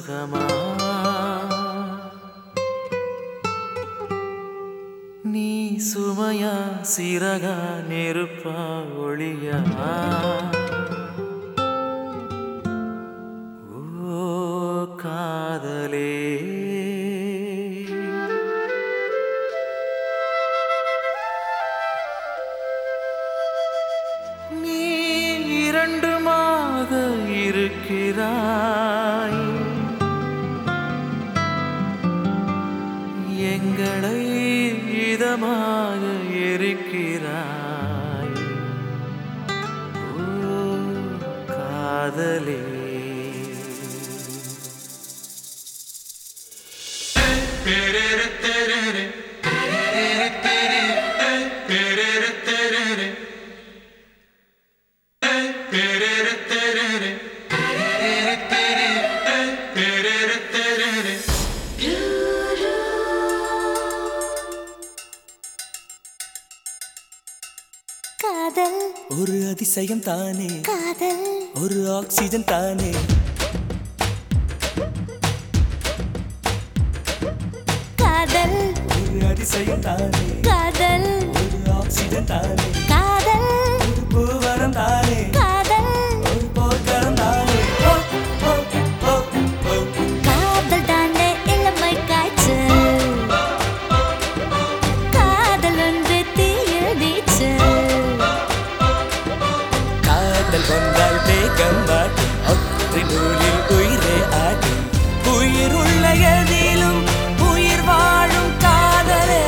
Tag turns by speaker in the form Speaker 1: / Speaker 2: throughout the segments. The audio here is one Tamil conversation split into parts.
Speaker 1: சுகமா நீ சுமையா சிறகா நெருப்பா ஒளியா ஓ காதலே நீ இரண்டுமாக இருக்கிறாய் எங்களை இதமாக இருக்கிறாய் ஓ காதலே
Speaker 2: காதல்
Speaker 1: ஒரு அதிசயம் தானே
Speaker 2: காதல்
Speaker 1: ஒரு ஆக்சிஜன் தானே
Speaker 2: காதல்
Speaker 1: ஒரு அதிசயம் தானே
Speaker 2: காதல்
Speaker 1: ஒரு ஆக்சிஜன் தானே
Speaker 2: காதல்
Speaker 1: ஒரு பூவரம் தானே
Speaker 2: காதல்
Speaker 1: ஒரு போர்க்களம் தானே ஓ, ஓ, ஓ, ஓ.
Speaker 2: காதல் தானே இளமை காய்ச்சல் காதல் ஒன்று தீயில் நீச்சல்
Speaker 1: காதல் வந்தால் வேகம் மாட்டும் ஒற்றை நூலில் உயிரே ஆடும் உயிர் உள்ள எதிலும் உயிர் வாழும் காதலே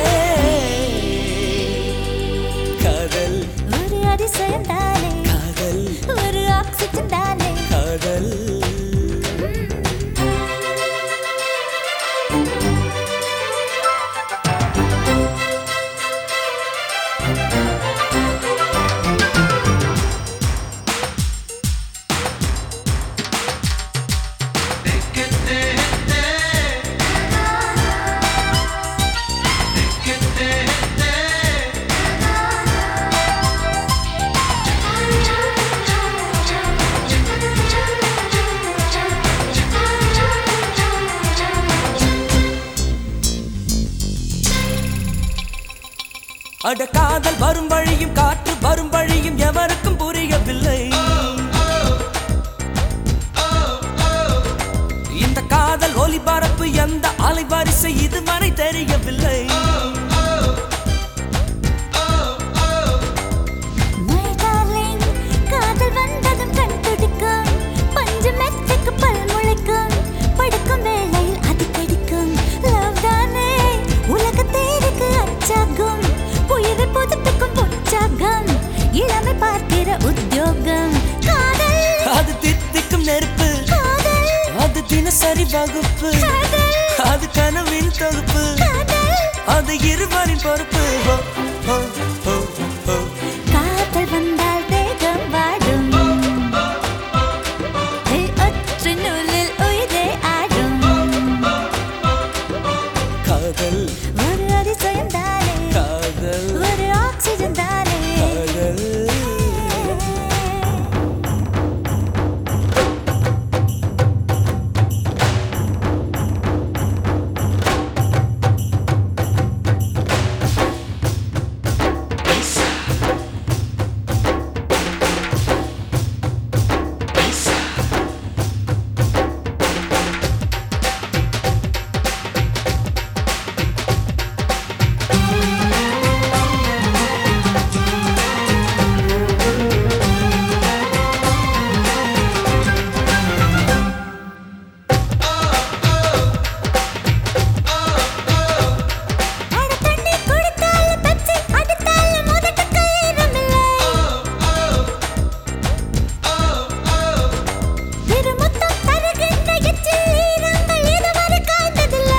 Speaker 1: காதல்
Speaker 2: ஒரு அதிசயம் தானே
Speaker 1: காதல்
Speaker 2: ஒரு ஆக்சிஜன் தானே
Speaker 1: காதல் அட காதல் வரும் வழியும் காற்று வரும் வழியும் எவருக்கும் புரியவில்லை இந்த காதல் ஒலிபரப்பு எந்த அலைவரிசை இதுவரை தெரியவில்லை
Speaker 2: My darling, காதல் வந்ததும் கண் துடிக்கும் பஞ்சு மெத்தைக்கு பல் முளைக்கும் படுக்கும் வேளையில் அது கடிக்கும் லவ் தானே உலக தேருக்கு அச்சாகும் உயிரை புதுப்பிக்கும் உற்சாகம் இளமை பார்க்கிற உத்தியோகம் காதல்
Speaker 1: அது தித்திக்கும் நெருப்பு
Speaker 2: காதல்
Speaker 1: அது தினசரி வகுப்பு
Speaker 2: காதல்
Speaker 1: அது கனவின் தொகுப்பு
Speaker 2: காதல்
Speaker 1: அது இருவரின் பொறுப்பு ஓ, ஓ, ஓ, ஓ.
Speaker 2: காதல் வந்தால் வேகம் வாடும் ஒற்றை நூலில் உயிரே ஆடும்
Speaker 1: காதல்
Speaker 2: ஒரு அதிசயம் தானே
Speaker 1: காதல்
Speaker 2: ஒரு ஆக்சிஜன் தானே
Speaker 1: காதல்
Speaker 2: அட தண்ணி குடித்தாலும் பெப்சி அடித்தாலும் உதட்டு கயிறுமில்லை திருமுத்தம் தருகின்ற எச்சில் ஈரங்கள் இதுவரை காய்ந்ததில்லை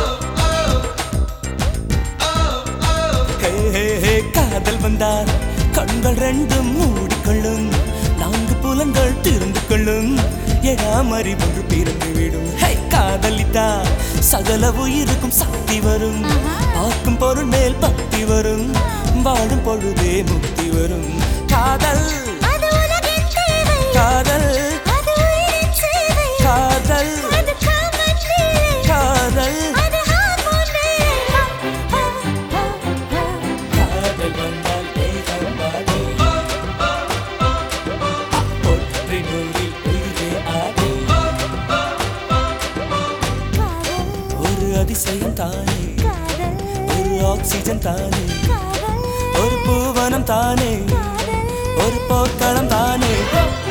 Speaker 1: ஹே, ஹே, ஹே, காதல் வந்தால் கண்கள் ரெண்டும் மூடிக்கொள்ளும் நான்கு புலங்கள் திறந்து கொள்ளும் எடாமறி ஒன்று பிறந்து விடும் ஹே, காதலித்தா சகல உயிருக்கும் சக்தி வரும் பார்க்கும் பொருள் மேல் பக்தி வரும் வாழும் பொழுதே முக்தி வரும் காதல்
Speaker 2: அது உலகின் தேவை
Speaker 1: காதல்
Speaker 2: அது உயிரின் சேவை
Speaker 1: காதல்
Speaker 2: அது காம
Speaker 1: அதிசயம் தானே
Speaker 2: காதல்
Speaker 1: ஒரு ஆக்சிஜன் தானே
Speaker 2: காதல்
Speaker 1: ஒரு பூவனம் தானே
Speaker 2: காதல்
Speaker 1: ஒரு போர்க்களம் தானே